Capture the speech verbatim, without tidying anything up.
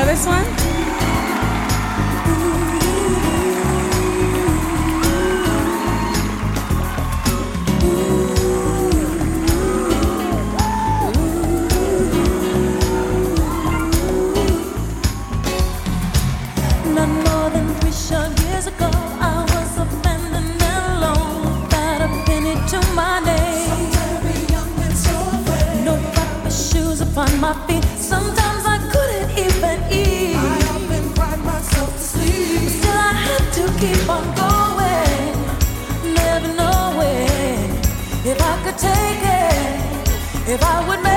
this one? Not more than three short years ago, I was abandoned and alone, without a penny to my name. So very young and so afraid. No proper shoes upon my feet. Sometimes I couldn't even eat. I often cried myself to sleep, but still I had to keep on going, never knowing if I could take it, if I would make